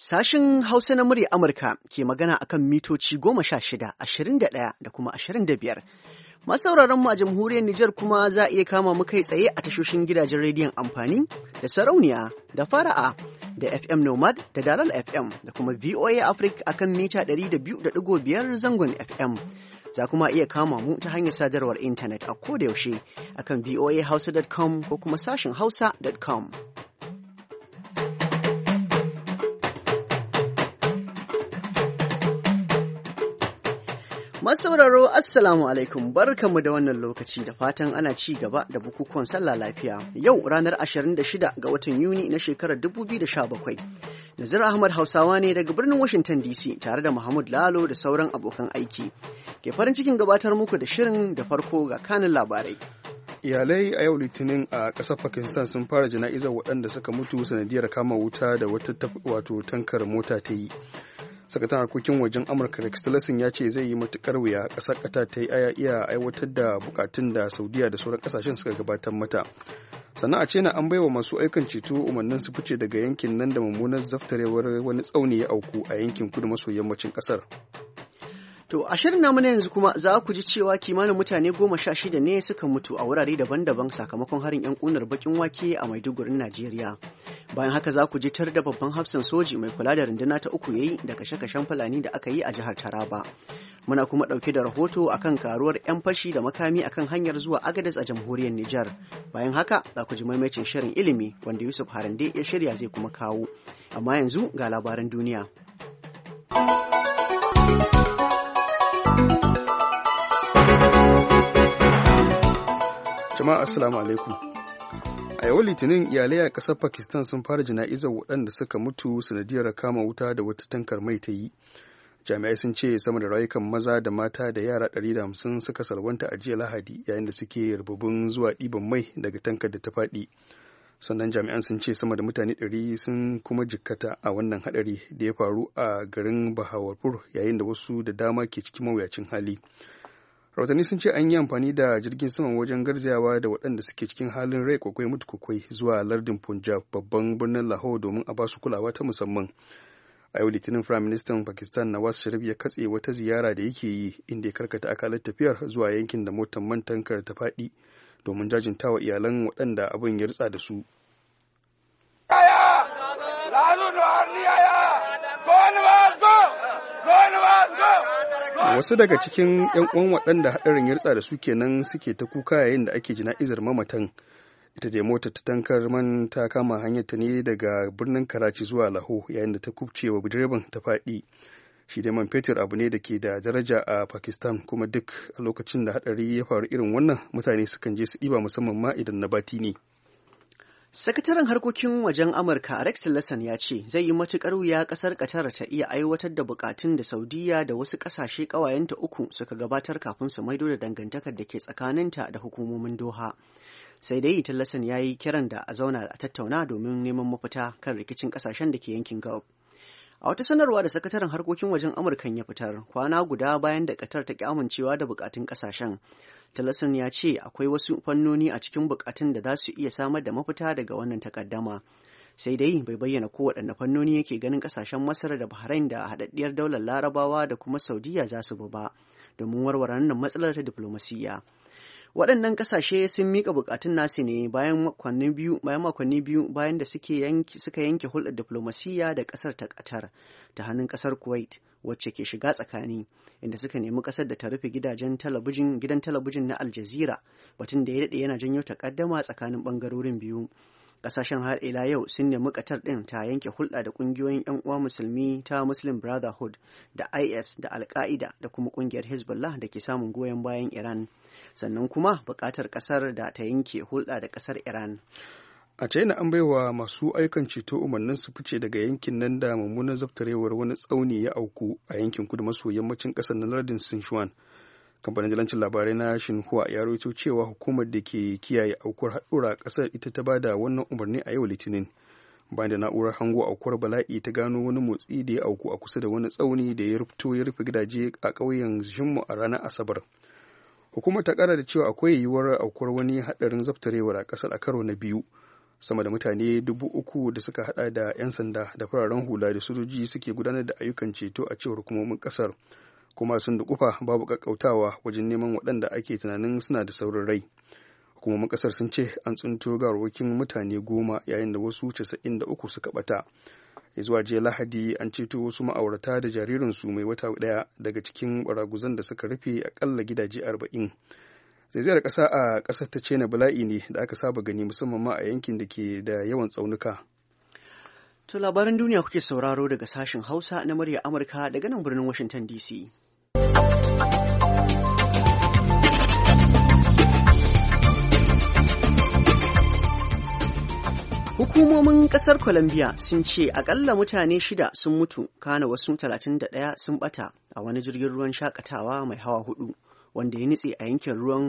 Sashen Hausa na murya Amurka ke magana akan mitoci 16, 21 da kuma 25. Masauraran mu a jamhuriyar Nijar kuma za a iya kama mu kai tsaye a tashoshin gidajen rediyon amfani da sarauniya da fara'a da FM Nomad da Dalal FM da kuma VOA Africa akan mita 200.5 zangon FM. Za kuma iya kama mu ta hanyar sadarwar intanet a kodayaushe akan voahausa.com ko kuma sashen hausa.com. Masauraro Assalamu alaikum, barkanmu da wannan lokaci da fatan ana ci gaba da bukukuwan sallah lafiya. Yau ranar 26 ga watan Yuni na shekarar 2017. Nazir Ahmad Hausawa ne daga birnin Washington DC tare da Muhammad Lalo da sauran abokan aiki. Ke farin cikin gabatar muku da shirin da farko ga kanin labarai. Iyalai a yau Litinin a ƙasar Pakistan sun fara jana'izar waɗanda suka mutu sanadiyar kama wuta da wata tankar mota ta yi. Sakataren harkokin wajen Amurka Rex Tillerson ya ce zai yi matukar wuya ƙasar Qatar ta iya aiwatar da bukatun da Saudiya da sauran ƙasashen suka gabatar mata. Sannan a China an baiwa masu aikan ceto umarnin su fice daga yankin nan da mummunar zaftarewar wani tsauni ya auku a yankin kudu maso yammacin ƙasar. To a shirin namu na yanzu kuma za ku ji cewa kimanin mutane 16 ne suka mutu a wurare daban-daban sakamakon harin 'yan ƙunar bakin wake a Maiduguri, Najeriya. Bayan haka za ku ji tar da babban hafsan soji mai kula da runduna ta uku yayi da kashe-kashen Fulani da aka yi a jihar Taraba. Muna kuma ɗauke da rahoto akan karuwar 'yan fashi da makami akan hanyar zuwa Agadez a jamhuriyar Nijar. Bayan haka za ku ji maimacin shirin ilimi wanda Yusuf Harande ya shirya zai kuma kawo. Amma yanzu ga labaran duniya. Jama'a assalamu alaikum. A yau Litinin iyalai a ƙasar Pakistan sun fara jana'izar waɗanda suka mutu sanadiyar kama wuta da wata tankar mai ta yi. Jami'ai sun ce sama da rayukan maza da mata da yara 150 suka salwanta a jiya Lahadi yayin da suke rububin zuwa ɗiban mai daga tankar da ta faɗi. Sannan jami'an sun ce sama da mutane 100 sun kuma jikkata a wannan haɗari da ya faru a garin Bahawalpur yayin da wasu da dama ke cikin mawuyacin hali. Rahotanni sun ce an yi amfani da jirgin sama wajen garzayawa da waɗanda suke cikin halin rai kwakwai mutu kwakwai zuwa lardin Punjab babban birnin Lahore domin a basu kulawa ta musamman. A yau Litinin Firaministan Pakistan Nawaz Sharif ya katse wata ziyara da yake yi inda ya karkata akalar tafiyar zuwa yankin da motar man tankar ta faɗi domin jajintawa iyalan waɗanda abin ya ritsa da su. Wasu daga cikin 'yan uwan waɗanda haɗarin ya ritsa da su kenan suke ta kuka yayin da ake jana'izar mamatan. Ita dai motar ta tankar man ta kama hanyar ta ne daga birnin Karachi zuwa Lahore yayin da ta kubce wa direban ta faɗi. Shi dai man fetur abu ne da ke da daraja a Pakistan kuma duk a lokacin da haɗari ya faru irin wannan mutane sukan je su ɗiba musamman ma idan na bati ne. Sakataren harkokin wajen Amurka Rex Tillerson ya ce zai yi matuƙar wuya ƙasar Qatar ta iya aiwatar da buƙatun da Saudiya da wasu ƙasashe ƙawayenta uku suka gabatar kafin su maido da dangantakar da ke tsakaninta da hukumomin Doha. Sai dai Tillerson ya yi kiran da a zauna a tattauna domin neman mafita kan rikicin ƙasashen da ke yankin Gulf. A wata sanarwa da sakataren harkokin wajen Amurkan ya fitar kwana guda bayan da Qatar ta ki amincewa da buƙatun ƙasashen. Tillerson ya ce akwai wasu fannoni a cikin bukatun da za su iya samar da mafita daga wannan takaddama. Sai dai bai bayyana kowaɗanne fannoni yake ganin ƙasashen Masar da Bahrain da haɗaɗɗiyar daular Larabawa da kuma Saudiya za su bi ba domin warware wannan matsalar ta diflomasiyya. Waɗannan ƙasashe sun miƙa bukatun nasu ne bayan makonni biyu bayan da suka yanke hulɗar diflomasiyya da ƙasar ta Qatar ta hannun ƙasar Kuwait wacce ke shiga tsakani inda suka nemi ƙasar da ta rufe gidan talabijin na Al Jazeera batun da ya daɗe yana janyo takaddama tsakanin ɓangarorin biyu. Ƙasashen har ila yau sun nemi Qatar ɗin ta yanke hulɗa da ƙungiyoyin 'yan uwa musulmi ta Muslim Brotherhood da IS da Al-Qaida da kuma ƙungiyar Hezbollah da ke samun goyon bayan Iran. Sannan kuma buƙatar ƙasar da ta yanke hulɗa da ƙasar Iran. A China an baiwa masu aikan ceto umarnin su fice daga yankin nan da mummunan zaftarewar wani tsauni ya auku a yankin kudu maso yammacin ƙasar na lardin Sichuan. Kamfanin jalancin labarai na Xinhua ya rawaito cewa hukumar da ke kiyaye aukuwar haɗura a ƙasar ita ta bada wannan umarni a yau Litinin. Bayan da na'urar hango aukuwar bala'i ta gano wani motsi da ya auku a kusa da wani tsauni da ya rufe gidaje a ƙauyen Xinmu a ranar Asabar. Hukumar ta ƙara da cewa akwai yiwuwar aukuwar wani haɗarin zaftarewar a ƙasar a karo na biyu. sama da mutane 3,000 da suka hada da 'yan sanda da fararen hula da sojoji suke gudanar da ayyukan ceto a cewar hukumomin kasar, kuma sun dukufa babu kakkautawa wajen neman waɗanda ake tunanin suna da saurin rai. Hukumomin kasar sun ce an tsinto gawarwakin mutane 10 yayin da wasu 93 suka bata. Zuwa jiya Lahadi an ceto wasu ma'aurata da jaririnsu mai wata ɗaya daga cikin baraguzan da suka rufe akalla gidaje 40. Zaizayar ƙasa a ƙasar ta China bala'i ne da aka saba gani musamman ma a yankin da ke da yawan tsaunuka. To labaran duniya kuke sauraro daga sashen Hausa na murya Amurka daga nan birnin Washington DC. Hukumomin kasar Colombia sun ce akalla mutane 6 sun mutu, kana wasu 31 sun bata a wani jirgin ruwan shakatawa mai hawa 4 wanda ya nutse a yankin ruwan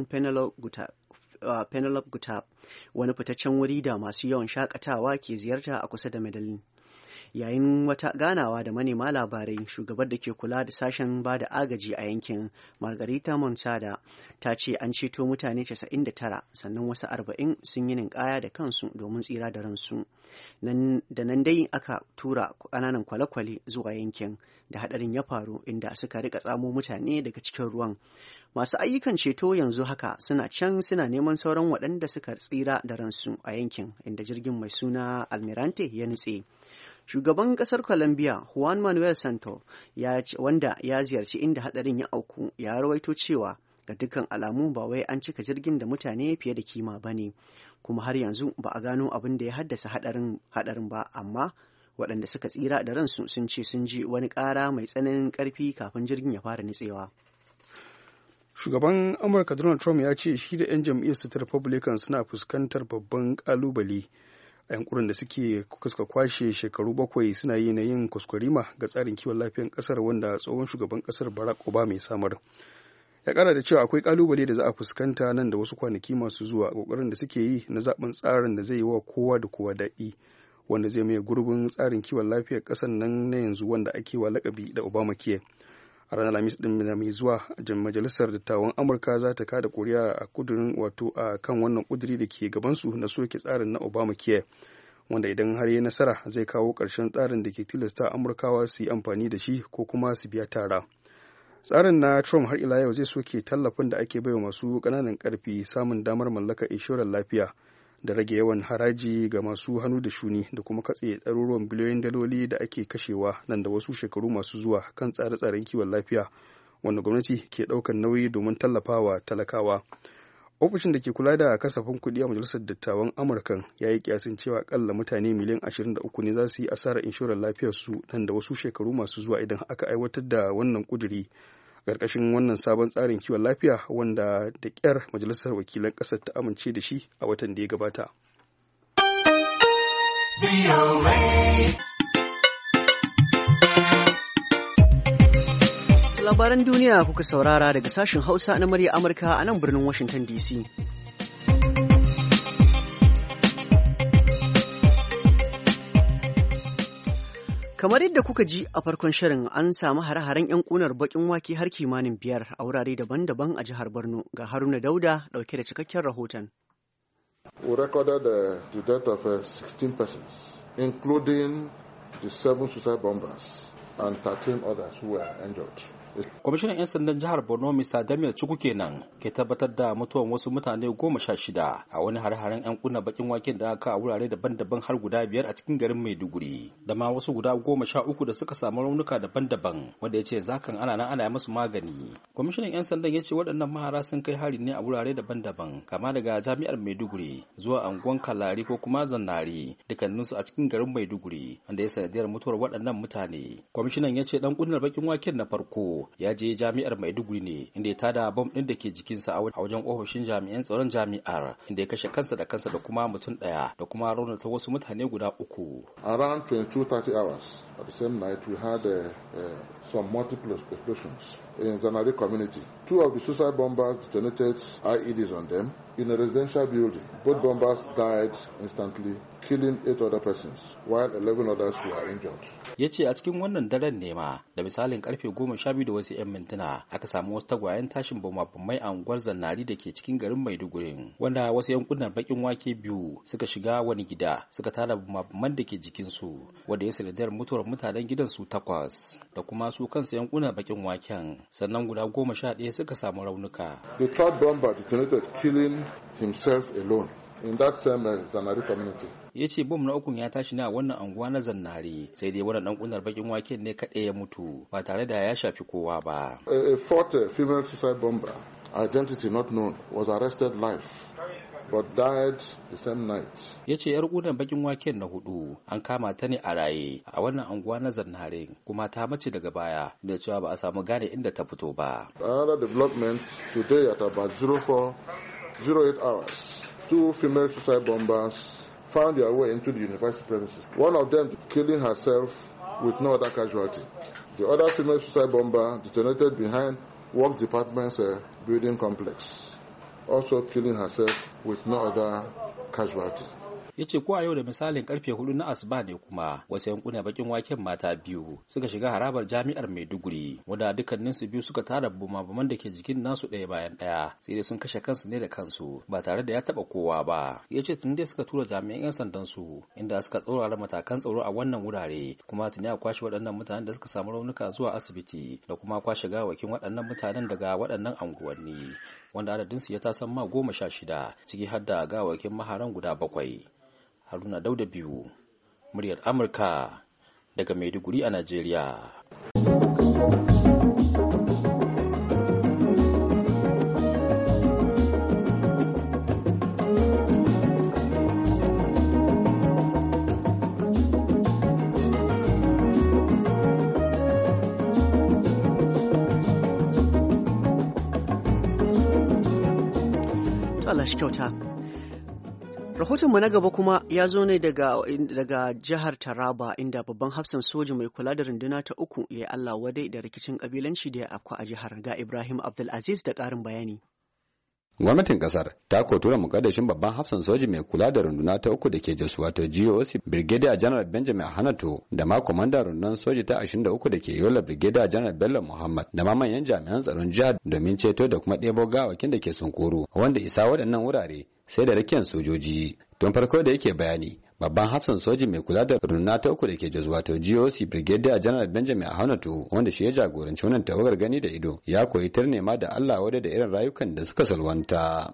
Penelope Gutab, wani fitaccen wuri da masu yawan shakatawa ke ziyarta a kusa da Medellin. Yayin wata ganawa da manema labarai, shugabar da ke kula da sashen ba da agaji a yankin, Margarita Montada, ta ce an ceto mutane 99 sannan wasu 40 sun yi ninkaya da kansu domin tsira da ransu. Nan dai aka tura ƙananan kwale-kwale zuwa yankin da hadarin ya faru, inda suka rika tsamo mutane daga cikin ruwan. Masu ayyukan ceto yanzu haka suna neman sauran waɗanda suka tsira da ransu a yankin inda jirgin mai suna Almirante ya nutse. Shugaban kasar Colombia Juan Manuel Santos wanda ya ziyarci inda hadarin ya auku, ya rawaito cewa ga dukkan alamu ba wai an cika jirgin da mutane fiye da kima ba ne, kuma har yanzu ba a gano abin da ya haddasa hadarin ba, amma waɗanda suka tsira da ransu sun ce sun ji wani ƙara mai tsananin ƙarfi kafin jirgin ya fara nutsewa. Shugaban Amurka Donald Trump ya ce shi da 'yan jam'iyyarsa ta Republican suna fuskantar babban ƙalubale a yankunan da suka kwashe shekaru 7 suna yi na yin kwaskwarima ga tsarin kiwon lafiyar kasar wanda tsohon shugaban kasar Barack Obama ya samar. Ya kara da cewa akwai kalubale da za a fuskanta nan da wasu kwanaki masu zuwa, kokarin da suke yi na zaben tsarin da zai yi wa kowa da kowa daɗi, wanda zai maye gurbin tsarin kiwon lafiyar kasar nan na yanzu wanda ake wa lakabi da Obamacare. A ranar Alhamis din mai zuwa, majalisar dattawan Amurka za ta kada kuri'a a kudurin a kan wannan kuduri da ke gabansu na soke tsarin na Obamacare, wanda idan har yi nasara zai kawo ƙarshen tsarin da ke tilasta Amurkawa su yi amfani da shi ko kuma su biya tara. Tsarin na Trump har ila yau zai soke tallafin da ake baiwa masu ƙananan ƙarfi samun damar mallakar inshorar lafiya da rage yawan haraji ga masu hannu da shuni da kuma katse ɗaruruwan biliyoyin daloli da ake kashewa nan da wasu shekaru masu zuwa kan tsare-tsaren kiwon lafiya wanda gwamnati ke ɗaukar nauyi domin tallafawa talakawa. Ofishin da ke kula da kasafin kuɗi a Majalisar Dattawan Amurkan ya yi kiyasin cewa akalla mutane miliyan 23 ne za su yi asarar inshorar lafiyarsu nan da wasu shekaru masu zuwa idan aka aiwatar da wannan ƙuduri ƙarƙashin wannan sabon tsarin kiwon lafiya wanda da ƙyar Majalisar Wakilan ƙasar ta amince da shi a watan da ya gabata. Labaran duniya kuka saurara daga sashen Hausa na murya Amurka a nan birnin Washington DC. Kamar yadda kuka ji a farkon shirin, an samu hare-haren 'yan kunar bakin wake har kimanin 5 a wurare daban-daban a jihar Borno. Ga Haruna Dauda dauke da cikakken rahoton. We recorded the death of 16 persons, including the 7 suicide bombers and 13 others who were injured. Kwamishinan 'yan sandan jihar Borno Mr. Damiel Chukwu kenan ke tabbatar da mutuwan wasu mutane 16 a wani hare-haren 'yan kunna bakin waken da aka a wurare daban-daban har guda 5 a cikin garin Maiduguri, da ma wasu guda 13 da suka samu raunuka daban-daban wanda ya ce zakan ana musu magani. Kwamishinan 'yan sandan ya ce waɗannan mahara sun kai hari ne a wurare daban-daban, kama daga jami'ar Maiduguri zuwa anguwan Kalari ko kuma Zannari, dukkaninsu a cikin garin Maiduguri, wanda ya sanadiyar mutuwar waɗannan mutane. Kwamishinan ya ce dan kunnar bakin waken na farko ya je jami'ar Maiduguri ne inda ya tada bom din da ke jikinsa a wajen ofishin jami'an tsaron jami'ar, inda ya kashe kansa da kuma mutum daya da kuma raunata wasu mutane guda 3. Around 22:30 hours at the same night we had some multiple explosions in Zanari community. 2 of the suicide bombers detonated IEDs on them in a residential building. Both bombers died instantly, killing 8 other persons, while 11 others were injured. Ya ce a cikin wannan daren ne ma da misalin karfe 12 wasu 'yan mintuna aka samu wasu tagwayen tashin bama-bamai a unguwar Zannari da ke cikin garin Maiduguri, wanda wasu yankunan bakin wake biyu suka shiga wani gida suka tada bama-baman da ke jikinsu, wanda ya sanadiyar mutuwar mutanen gidan su 8 da kuma su kansu yankunan bakin waken, sannan guda 11 suka samu raunuka. The third bomber detonated, killing himself alone in that same Zannari community. Ya ce bom na ukun ya tashi ne a wannan anguwa na Zannari, sai dai wannan dan kunar bakin waken ne kaɗai ya mutu ba tare da ya shafi kowa ba. A fourth female suicide bomber, identity not known, was arrested live but died the same night. Ya ce yar kunar bakin waken na 4 an kama ta ne a raye a wannan anguwa na Zannari, kuma ta mace daga baya da cewa ba a samu gane inda ta fito ba. Another development today at about 04:08 hours, 2 female suicide bombers found their way into the university premises. One of them killing herself with no other casualty. The other female suicide bomber detonated behind Works Department's building complex, also killing herself with no other casualty. Ya ce ko a yau da misalin karfe 4 na asuba ne kuma wasu yankunan bakin waken mata biyu suka shiga harabar jami'ar Maiduguri, wanda dukkanin su biyu suka tara bumabuman da ke jikin nasu ɗaya bayan ɗaya, sai dai sun kashe kansu ne da kansu ba tare da ya taba kowa ba. Ya ce tun dai suka tura jami'an 'yan sandan su inda suka tsaurara matakan tsaro a wannan wurare, kuma tuni a kwashe waɗannan mutanen da suka samu raunuka zuwa asibiti da kuma kwashe gawakin waɗannan mutanen daga waɗannan anguwanni, wanda adadinsu ya tasan ma 16, ciki har da gawakin maharan guda 7. Haruna Dauda biyu, muryar Amurka daga Maiduguri a Najeriya. Allah shi kyauta. Rahotonmu na gaba kuma ya zo ne daga jihar Taraba, inda babban hafsan soja mai kula da runduna ta 3 ya yi Allah wadai da rikicin kabilanci da ya afku a jihar. Ga Ibrahim Abdulaziz da ƙarin bayani. Gwamnatin kasar ta tura mukaddashin babban hafsan soji mai kula da runduna ta 3 da ke Jos wato GOC Brigadier General Benjamin Hanato da ma kwamandan rundunar soji ta 23 da ke Yola Brigadier General Bello Muhammad da ma manyan jami'an tsaron jihar domin ceto da kuma ɗebo gawakin da ke sunkuru, wanda isa waɗannan wurare sai da rakiyar sojoji. Tun farko da yake bayani, babban hafsan soji mai kula da runduna ta 3 da ke Jos wato GOC Brigadier General Benjamin Ahanato, wanda shi ya jagoranci wannan tawagar gani da ido, ya koyi tarnema da Allah wadda da irin rayukan da suka salwanta.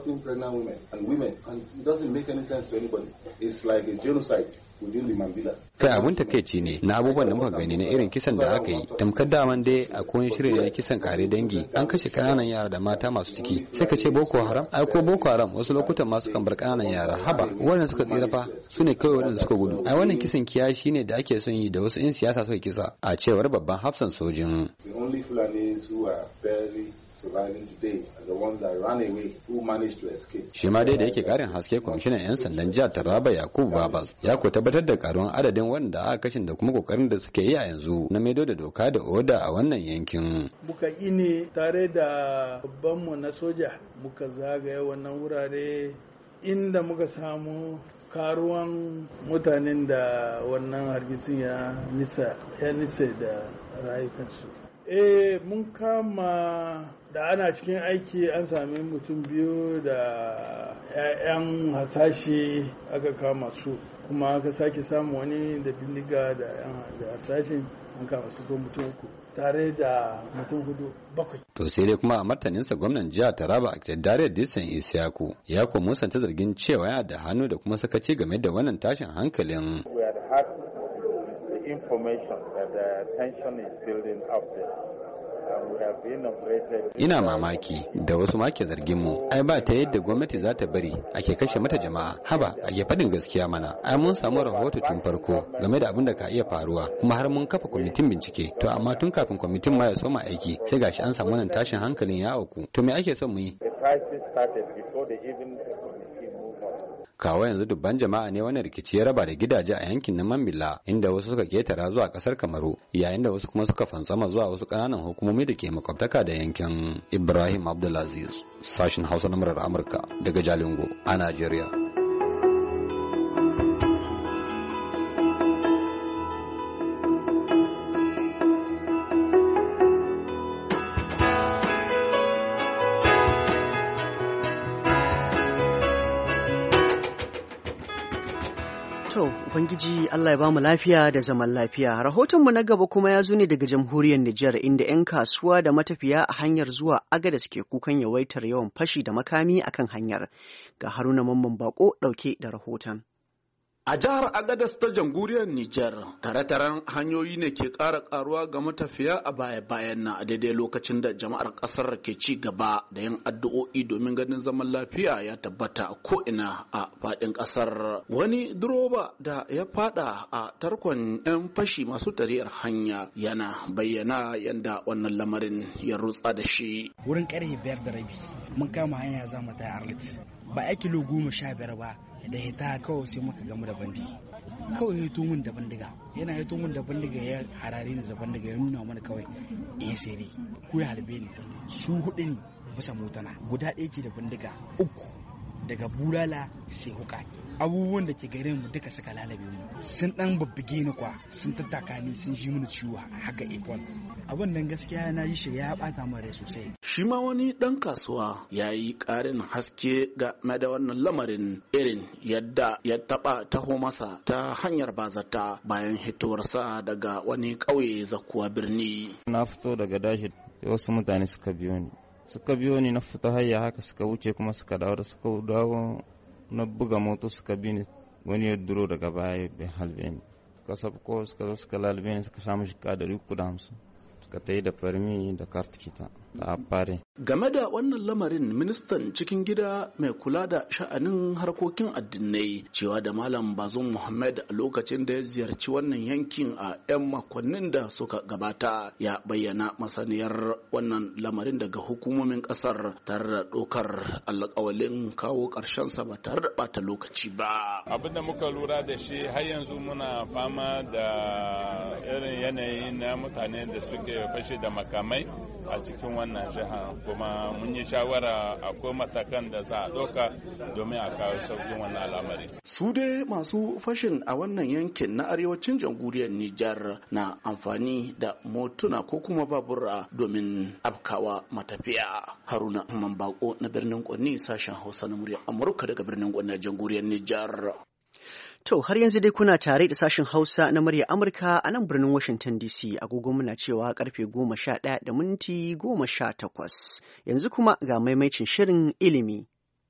Kai abun takeici ne na abubuwan da muka gani na irin kisan da aka yi, tamkar daman dai a kowane shirin na kisan kare dangi, an kashe kananan yara da mata masu ciki, sai ka ce Boko Haram? Ai ko Boko Haram wasu lokutan masu kan bar kananan yara, haba wannan suka tsira fa su ne kawai waɗanda suka gudu. Ai wannan kisan kiyashi ne da ake son yi da wasu 'yan siyasa suka kisa, a cewar babban hafsan sojin. Shi ma dai da yake karin haske, kwamishinan 'yan sandan jihar Taraba Yakubu Babas ya ko tabbatar da karuwan adadin wanda aka kashin da kuma kokarin da suke yi a yanzu na maido da doka da oda a wannan yankin. Muka ini tare da babbanmu na soja muka zagaya wannan wurare inda muka samu karuwan mutanen da wannan hargitsin ya nitsa da rayukansu. Mun kama da ana cikin aiki an sami mutum 2 da 'ya'yan hasashi aka kama su, kuma aka sake samu wani da bindiga da hasashin an kama su mutum 3 tare da mutum 7. To sai dai kuma a martaninsa gwamnan jihar Taraba a Dare Disan Isiyaku ya ko musanta zargin cewa yana da hannu da kuma sakaci game da wannan tashin hankalin. Ina mamaki da wasu make zargin mu, ai ba ta yadda gwamnati za ta bari ake kashe mata jama'a, haba ake faɗin gaskiya mana. Ai mun samu rahoto tun farko game da abin da ka iya faruwa, kuma har mun kafa kwamitin bincike, to amma tun kafin kwamitin ma ya soma aiki sai gashi an samu wannan tashin hankalin ya auku. To me ake son mu yi? Kawo yanzu dubban jama'a ne wannan rikici ya raba da gidaje a yankin na Mambila, inda wasu suka ketara zuwa kasar Kamaru, yayin da wasu kuma suka fantsama zuwa wasu ƙananan hukumomi da ke makwabtaka da yankin. Ibrahim Abdulaziz, sashin Hausa na murar Amurka daga Jalingo a Najeriya. To, Ubangiji Allah ya bamu lafiya da zaman lafiya. Rahotonmu na gaba kuma ya zo ne daga jamhuriyar Nijar inda 'yan kasuwa da matafiya a hanyar zuwa Agadez ke kukan yawaitar yawan fashi da makami akan hanyar. Ga Haruna Mamman Bako ɗauke da rahoton. A jihar Agadez ta jamhuriyar Nijar, tare-taren hanyoyi ne ke ƙara ƙaruwa ga matafiya a baya-bayan nan a daidai lokacin da jama'ar ƙasar ke ci gaba da yin addu'o'i domin ganin zaman lafiya ya tabbata a ko'ina a faɗin ƙasar. Wani direba da ya faɗa a tarkon 'yan fashi masu tariyar hanya yana bayyana yadda wannan lamarin ya rutsa da shi. Wurin ƙarfe 5:30 mun kama hanya za mu ta Arlit. Ba a kilo 15 ba. Da hita kawai sai muka gamu da bandi kawai ya hito mun da bandiga yana hito mun da bandiga ya harare ni da bandiga ya nuna mana kawai sere ko ya halbe ni su hudu ne bisa motana guda ɗaya ke da bandiga 3 daga bulala sai huka abubuwan da ke garin mu duka suka lalabe mu sun dan babbige ni kwa sun tattaka ni sun ji mini ciwo haka ikon abin nan gaskiya na yi shi ya bata min rai sosai. Shi ma wani dan kasuwa ya yi karin haske game da wannan lamarin irin yadda ya taba taho masa ta hanyar bazata bayan hitowarsa daga wani ƙauye zakuwa birni. Na fito daga dashi wasu mutane suka biyo ni na fita hayya haka suka wuce kuma suka dawo na buga moto suka bi ni wani ya duro daga baya bai halbe ni suka sabko suka zo suka lalbe ni suka samu shi ka 350 suka ta yi da farmi da kartikita da fare. Game da wannan lamarin ministan cikin gida mai kula da sha'anin harkokin addinai cewa da Malam Bazum Muhammad a lokacin da ya ziyarci wannan yankin a 'yan makonnin da suka gabata ya bayyana masaniyar wannan lamarin daga hukumomin kasar tare da ɗaukar alƙawalin kawo ƙarshen sa ba tare da ɓata lokaci ba. Abin da muka lura da shi har yanzu muna fama da irin yanayi na mutane da suke fashe da makamai a cikin wannan jiha kuma mun yi shawara akwai matakan da za a ɗauka domin a kawo sauƙin wannan al'amari. Su dai masu fashin a wannan yankin na arewacin jamhuriyar Nijar na amfani da motuna ko kuma babura domin afkawa matafiya. Haruna Amman Bako na birnin Kwanni sashen Hausa na muryar Amurka daga birnin Kwanni jamhuriyar Nijar. To har yanzu dai kuna tare da sashen Hausa na murya Amurka a nan birnin Washington DC agogo muna cewa karfe 11:18. Yanzu kuma ga maimaicin shirin ilimi.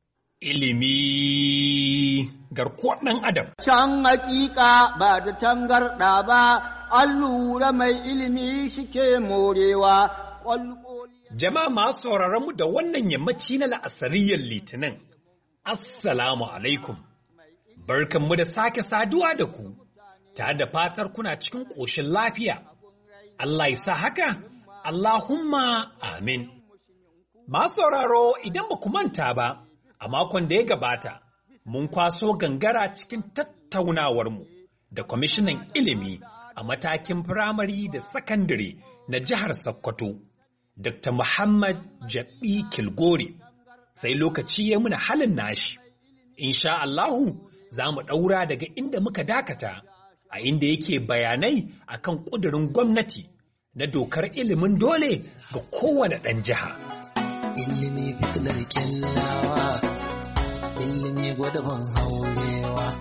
Ilimi garkuwar ɗan Adam. Can hakika ba da tangarɗa ba, an lura mai ilimi shike morewa. Jama'a masu sauraron mu da wannan yammaci na la'asariyar Litinin. Assalamu alaikum. Barkanmu da sake saduwa da ku, tare da fatar kuna cikin ƙoshin lafiya. Allah ya sa haka, Allahumma amin. Masu sauraro idan ba ku manta ba, a makon da ya gabata, mun kwaso gangara cikin tattaunawarmu da kwamishinan ilimi a matakin firamare da sakandare na jihar Sokoto, Dr. Muhammad Jabi Kilgore, sai lokaci ya muna halin nashi. Insha Allahu, za mu ɗaura daga inda muka dakata a inda yake bayanai akan ƙudurin gwamnati na dokar ilimin dole ga kowane ɗan jiha. Ilimi fitilar kyallawa, ilimi gwadaban haurewa.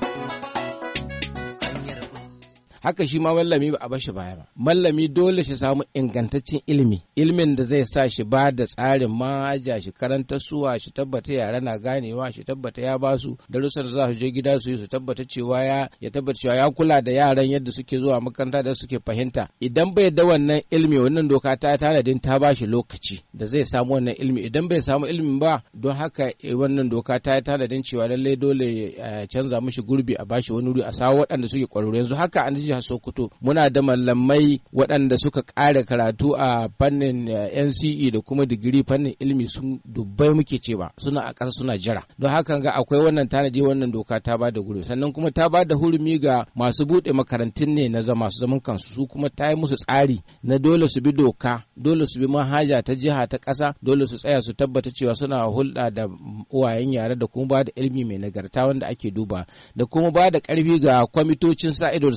Haka shi ma mallami ba a bashi baya ba. Mallami dole shi samu ingantaccen ilimi, ilimin da zai sa shi ba da tsarin manhaja shi karanta suwa shi tabbata yara na ganewa shi tabbata ya basu darussan za su je gida su yi su tabbata cewa ya tabbata cewa ya kula da yaran yadda suke zuwa makaranta da suke fahimta. Idan bai da wannan ilimi wannan doka ta tanadin ta bashi lokaci da zai samu wannan ilimi, idan bai samu ilimin ba don haka wannan doka ta tanadin cewa lallai dole ya canza mishi gurbi a bashi wani wuri a sawo waɗanda suke ƙwararru. Yanzu haka an jihar Sokoto muna da mallamai waɗanda suka ƙara karatu a fannin NCE da kuma digiri fannin ilimi sun dubbai muke cewa suna a ƙasa suna jira. Don haka ga akwai wannan tanadi wannan doka ta ba da gurbi, sannan kuma ta ba da hurumi ga masu buɗe makarantun ne na masu zaman kansu, su kuma ta yi musu tsari na dole su bi doka, dole su bi manhaja ta jiha ta ƙasa, dole su tsaya su tabbata cewa suna hulɗa da uwayen yara da kuma ba da ilimi mai nagarta wanda ake duba, da kuma ba da ƙarfi ga kwamitocin sa ido da sa jari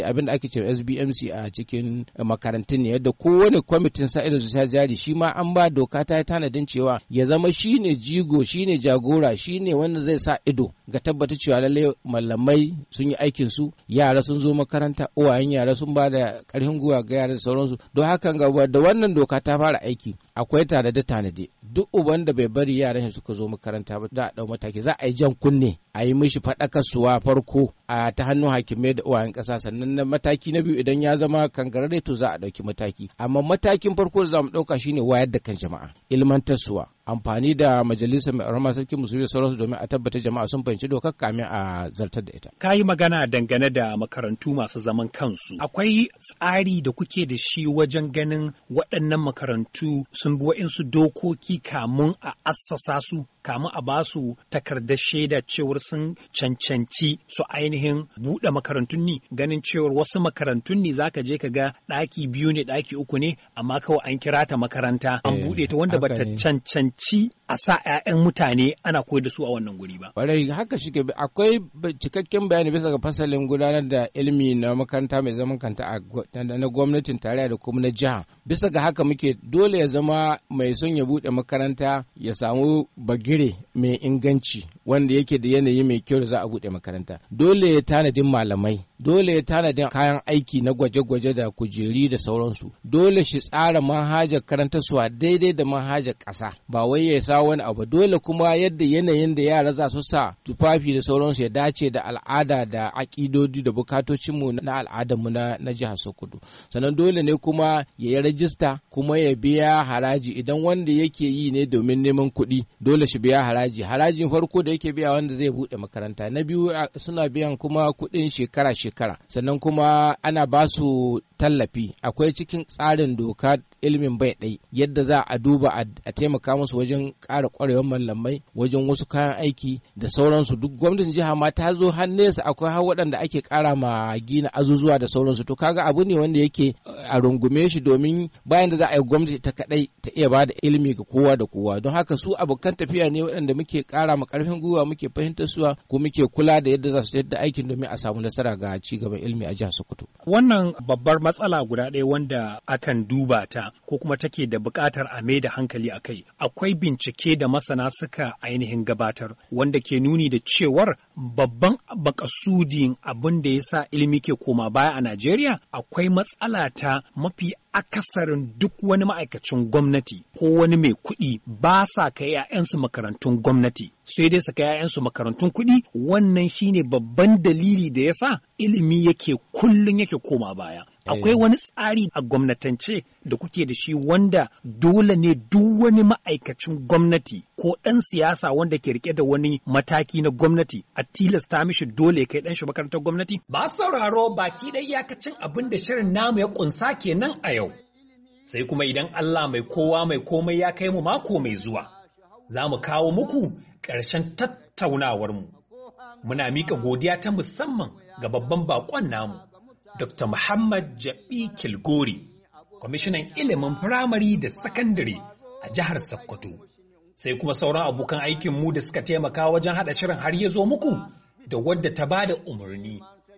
jari abin da ake cewa SBMC a cikin makarantun ne, yadda kowane kwamitin sa ido zuciya jari shi ma an ba doka ta yi tanadin cewa ya zama shine jigo, shine jagora, shine wanda zai sa ido ga tabbata cewa lalle malamai sun yi aikin su, yara sun zo makaranta, uwayen yara sun ba da karfin gwiwa ga yara da sauransu. Don haka ga da wannan doka ta fara aiki akwai tanade duk uban da bai bari yaran shi suka zo makaranta ba za a dau mataki, za a yi jan kunne, a yi mishi faɗakarsuwa farko a ta hannun hakimai da uwayen ƙasa, sannan na mataki na biyu idan ya zama kangarare to za a ɗauki mataki. Amma matakin farko da za mu ɗauka shine wayar da kan jama'a, ilmantarsuwa, amfani da majalisar mai arama sarki musulmi da sauransu domin a tabbata jama'a sun fahimci dokar kamin a zartar da ita. Ka yi magana dangane da makarantu masu zaman kansu. Akwai tsari da kuke da shi wajen ganin waɗannan makarantu sun bi wa'insu dokoki kamun a assasa su, kamun a ba su takardar shaida cewar sun cancanci su ainihin buɗe makarantun ne, ganin cewar wasu makarantun ne zaka je ka ga ɗaki 2 ne ɗaki 3 ne amma kawai an kira ta makaranta an buɗe ta wanda bata cancanci a sa 'ya'yan mutane ana koyar da su a wannan guri ba. Ƙwarai haka shi akwai cikakken bayani bisa ga fasalin gudanar da ilimi na makaranta mai zaman kanta na gwamnatin tarayya da kuma na jiha. Bisa ga haka muke dole ya zama mai son ya buɗe makaranta ya samu bagire mai inganci wanda yake da yanayi mai kyau da za a buɗe makaranta. Dole ya tanadin malamai, dole ya tanadin kayan aiki na gwaje-gwaje da kujeri da sauransu. Dole shi tsara manhajar karantarsuwa daidai da manhajar ƙasa, ba wai ya sa wani abu. Dole kuma yadda yanayin da yara za su sa tufafi da sauransu ya dace da al'ada da aƙidodi da bukatocinmu na al'adarmu na jihar Sokoto. Sannan dole ne kuma ya yi rajista kuma ya biya haraji idan wanda yake yi ne domin neman kuɗi, dole shi biya haraji. Harajin farko da yake biya wanda zai buɗe makaranta. Na biyu suna biyan kuma kuɗin shekara-shekara. Sannan kuma ana ba su tallafi. Akwai cikin tsarin doka ilimin bai ɗai yadda za a duba a taimaka musu wajen ƙara ƙwarewar malamai, wajen wasu kayan aiki da sauransu. Duk gwamnatin jiha ma ta zo hannunsa, akwai har waɗanda ake ƙara ma gina azuzuwa da sauransu. To kaga abu ne wanda yake a rungume shi domin bayan da za a yi gwamnati ta kaɗai ta iya ba da ilimi ga kowa da kowa. Don haka su abokan tafiya ne waɗanda muke ƙara ma ƙarfin gwiwa, muke fahimtar suwa ko muke kula da yadda za su yadda aikin domin a samu nasara ga ci gaban ilimi a jihar Sokoto. Wannan babbar matsala guda ɗaya wanda akan duba ta ko kuma take da buƙatar a mai da hankali a kai. Akwai bincike da masana suka ainihin gabatar wanda ke nuni da cewar babban makasudin abin da ya sa ilimi ke koma baya a Najeriya akwai matsala ta mafi akasarin duk wani ma'aikacin gwamnati ko wani mai kuɗi ba sa kai 'ya'yansu makarantun gwamnati, sai dai su kai 'ya'yansu makarantun kuɗi. Wannan shine babban dalili da yasa ilimi yake kullum yake koma baya. Akwai wani tsari a gwamnatance da kuke da shi wanda dole ne duk wani ma'aikacin gwamnati ko ɗan siyasa wanda ke rike da wani mataki na gwamnati a tilasta mishi dole ya kai ɗan shi makarantar gwamnati? Ba sauraro baki da iyakacin abin da shirin namu ya ƙunsa kenan a yau. Sai kuma idan Allah mai kowa mai komai ya kai mu mako mai zuwa, za mu kawo muku ƙarshen tattaunawarmu. Muna miƙa godiya ta musamman ga babban baƙon namu, Dr. Muhammad Jabi Kilgori, kwamishinan ilimin firamare da sakandare a jihar Sokoto. Sai kuma sauran abokan aikinmu da suka taimaka wajen haɗa shirin har ya zo muku da wadda ta ba da umarni,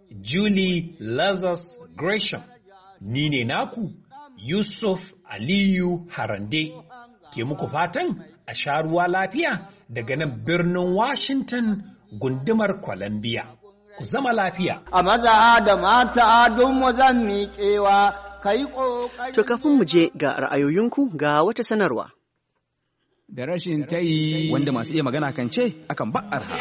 Julie Lazarus Gresham. Ni ne naku, Yusuf Aliyu Harande, ke muku fatan a sha ruwa lafiya daga nan birnin Washington, gundumar Columbia. Ku zama lafiya. A maza da mata don mu zan miƙewa, ka yi ƙoƙari. To kafin mu je ga ra'ayoyinku ga wata sanarwa. Da rashin ta yi wanda masu iya magana kan ce akan ba arha.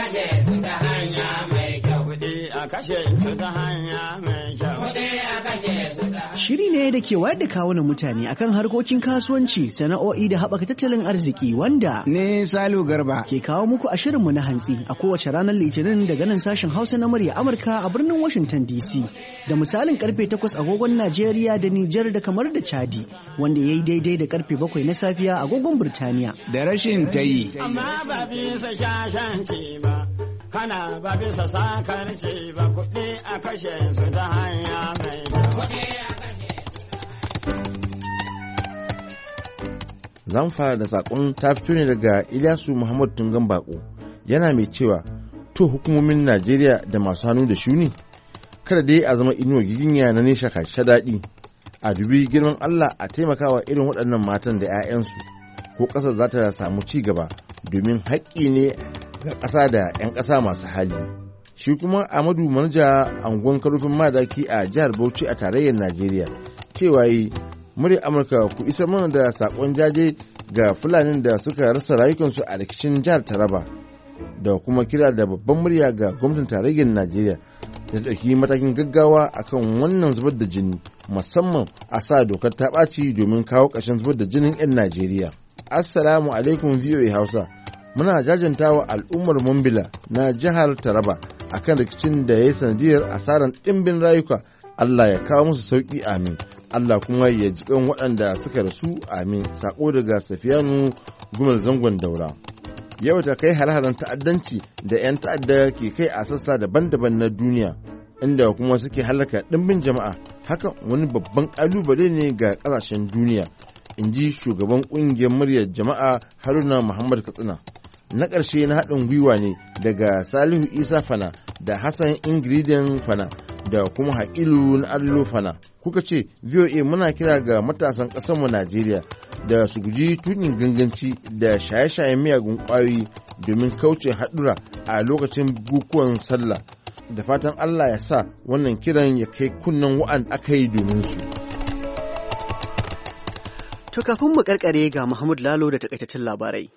Shiri ne da ke wayar da kawunan mutane akan harkokin kasuwanci, sana'o'i da haɓaka tattalin arziki wanda ne Salu Garba ke kawo muku a shirinmu na hantsi a kowace ranar Litinin daga nan sashen Hausa na murya Amurka a birnin Washington DC da misalin karfe 8 agogon Najeriya da Nijar da kamar da Chadi wanda ya yi daidai da karfe 7 na safiya agogon Burtaniya. Da rashin ta yi. Amma ba bisa shashanci ba. Kana ba bisa sakarci ba, kuɗi a kashe su ta hanya mai Zan fara da saƙon ta fito ne daga Ilyasu Muhammad Tungan Bako, yana mai cewa to hukumomin Najeriya da masu hannu da shuni kada dai a zama inuwa giginya na nisha kashe daɗi. A dubi girman Allah a taimakawa irin waɗannan matan da 'ya'yansu ko ƙasar za ta samu ci gaba, domin haƙƙi ne ga ƙasa da 'yan ƙasa masu hali. Shi kuma Amadu Manaja anguwan Karofin Madaki a jihar Bauchi a tarayyar Najeriya cewa yi murya Amurka ku isa mana da saƙon jaje ga Fulanin da suka rasa rayukansu a rikicin jihar Taraba, da kuma kira da babban murya ga gwamnatin tarayyar Najeriya da ɗauki matakin gaggawa akan wannan zubar da jini, musamman a sa dokar ta ɓaci domin kawo ƙarshen zubar da jinin 'yan Najeriya. Assalamu alaikum VOA Hausa. Muna jajantawa al'ummar Mambila na jihar Taraba akan rikicin da ya yi sanadiyar asarar ɗimbin rayuka. Allah ya kawo musu sauƙi, amin. Allah kuma ya ji ɗan waɗanda suka rasu, amin. Sako daga Safiyanu Gumal Zangon Daura. Yau ta kai har-haren ta'addanci da 'yan ta'adda ke kai a sassa daban-daban na duniya, inda kuma suke halaka ɗimbin jama'a. Hakan wani babban ƙalubale ne ga ƙasashen duniya, in ji shugaban ƙungiyar muryar jama'a Haruna Muhammad Katsina. Na ƙarshe na haɗin gwiwa ne daga Salihu Isa Fana da Hassan Ingridin Fana da kuma Ha'ilu na Allo Fana. Kuka ce VOA muna kira ga matasan ƙasarmu Najeriya da su guji tunin ganganci da shaye-shayen miyagun ƙwayoyi domin kauce haɗura a lokacin bukukuwan sallah. Da fatan Allah ya sa wannan kiran ya kai kunnen wa'anda aka yi domin su. To kafin mu karkare ga Muhammad Lalo da takaitaccen labarai.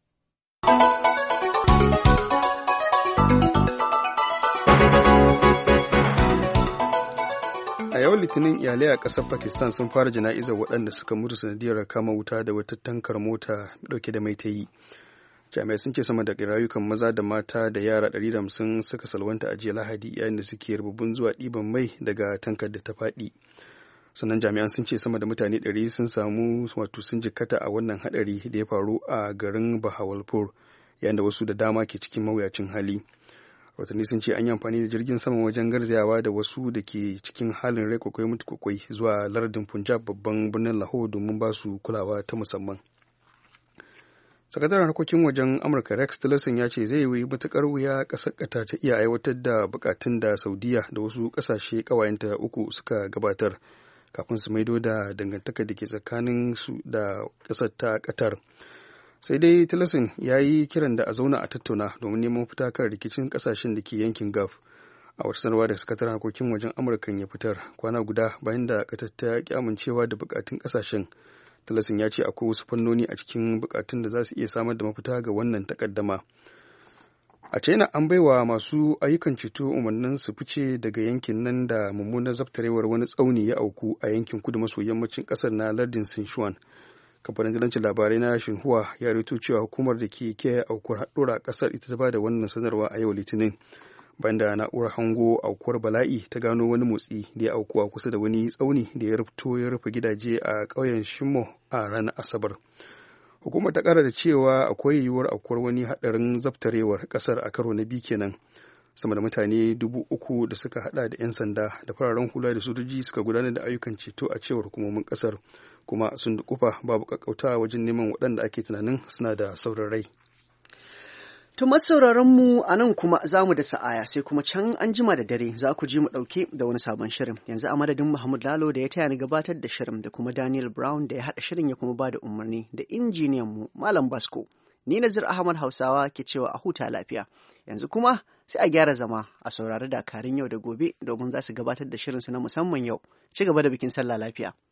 A yau Litinin iyalai a ƙasar Pakistan sun fara jana'izar waɗanda suka mutu sanadiyar kama wuta da wata tankar mota ɗauke da mai ta yi. Jami'ai sun ce sama da rayukan maza da mata da yara 150 suka salwanta a jiya Lahadi yayin da suke rububin zuwa ɗiban mai daga tankar da ta faɗi. Sannan jami'an sun ce sama da mutane 100 sun samu sun jikkata a wannan haɗari da ya faru a garin Bahawalpur, yayin da wasu da dama ke cikin mawuyacin hali. Watanni sun ce an yi amfani da jirgin sama wajen garzayawa da wasu da ke cikin halin rai kwakwai mutu kwakwai zuwa lardin Punjab, babban birnin Lahore, domin ba su kulawa ta musamman. Sakataren harkokin wajen Amurka Rex Tillerson ya ce zai yi matukar wuya ƙasar Qatar ta iya aiwatar da bukatun da Saudiya da wasu ƙasashe ƙawayenta uku suka gabatar kafin su maido da dangantakar da ke tsakanin su da ƙasar ta Qatar. Sai dai Tillerson ya yi kiran da a zauna a tattauna domin neman fita kan rikicin ƙasashen da ke yankin Gulf. A wata sanarwa da sakataren harkokin wajen Amurkan ya fitar kwana guda bayan da Qatar ta ki amincewa da bukatun ƙasashen, Tillerson ya ce akwai wasu fannoni a cikin bukatun da za su iya samar da mafita ga wannan takaddama. A China an baiwa masu ayyukan ceto umarnin su fice daga yankin nan da mummunar zabtarewar wani tsauni ya auku a yankin kudu maso yammacin kasar na lardin Sichuan. Kamfanin dalancin labarai na Xinhua ya rito cewa hukumar da ke kiyaye aukuwar haɗura a kasar ita ta ba da wannan sanarwa a yau Litinin, bayan da na'urar hango aukuwar bala'i ta gano wani motsi da ya auku kusa da wani tsauni da ya rufe gidaje a ƙauyen Shimo a ranar Asabar. Hukumar ta ƙara da cewa akwai yiwuwar aukuwar wani haɗarin zabtarewar ƙasar a karo na biyu kenan. Sama da mutane 3,000 da suka hada da 'yan sanda da fararen hula da sojoji suka gudanar da ayyukan ceto a cewar hukumomin ƙasar, kuma sun dukufa babu ƙaƙƙautawa wajen neman waɗanda ake tunanin suna da sauran rai. To mu a nan kuma za mu da sa'aya, sai kuma can an jima da dare za ku ji mu ɗauke da wani sabon shirin. Yanzu a madadin Muhammad Lalo da ya taya ni gabatar da shirin, da kuma Daniel Brown da ya haɗa shirin ya kuma ba da umarni, da injiniyan mu Malam Basko. Ni Nazir Ahmad Hausawa ke cewa a huta lafiya. Yanzu kuma sai a gyara zama a saurari dakarun yau da gobe domin za su gabatar da shirinsu na musamman yau. Ci gaba da bikin sallah lafiya.